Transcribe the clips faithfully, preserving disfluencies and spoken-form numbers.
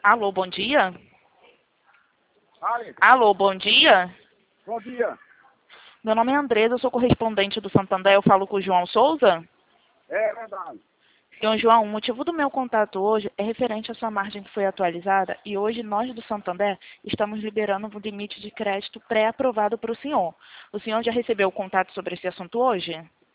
Alô, bom dia? Alex, Alô, bom dia? bom dia. Meu nome é Andresa, eu sou correspondente do Santander, eu falo com o João Souza. É verdade. Senhor João, o motivo do meu contato hoje é referente à sua margem que foi atualizada e hoje nós do Santander estamos liberando um limite de crédito pré-aprovado para o senhor. O senhor já recebeu o contato sobre esse assunto hoje?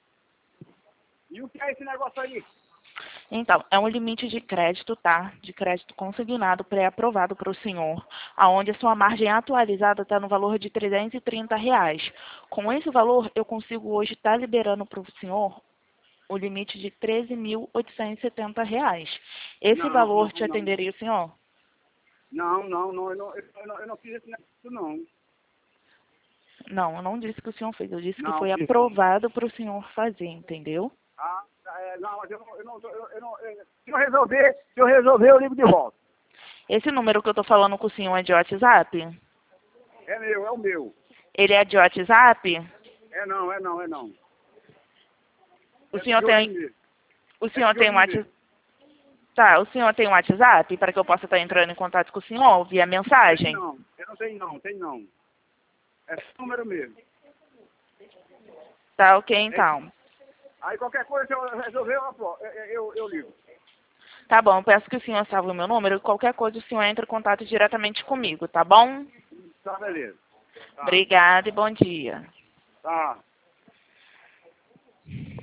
E o que é esse negócio aí? Então, é um limite de crédito, tá? De crédito consignado pré-aprovado para o senhor, aonde a sua margem atualizada está no valor de trezentos e trinta reais. Com esse valor, eu consigo hoje estar liberando para o senhor o limite de treze mil oitocentos e setenta reais. Esse Não, valor não, te não. atenderia o senhor? Não, não, não, eu não, eu não, eu não fiz esse negócio, não. Não, eu não disse que o senhor fez, eu disse que Não, foi fiz não. aprovado para o senhor fazer, entendeu? Ah, é, não, mas eu não, eu não, eu, eu não eu, se eu resolver, se eu resolver, eu ligo de volta. Esse número que eu estou falando com o senhor é de WhatsApp? É meu, é o meu. Ele é de WhatsApp? É não, é não, é não. O É senhor tijolinho tem, mesmo. o É senhor tem um tijolinho WhatsApp? mesmo. Tá, o senhor tem um WhatsApp para que eu possa estar entrando em contato com o senhor via Tem mensagem? não, eu não tenho não, tem não. É esse número mesmo. Tá, ok É esse- então. Aí qualquer coisa, se eu resolver, eu, apro- eu, eu, eu ligo. Tá bom, peço que o senhor salve o meu número e qualquer coisa o senhor entre em contato diretamente comigo, tá bom? Tá, beleza. Tá, Obrigada e bom dia. tá.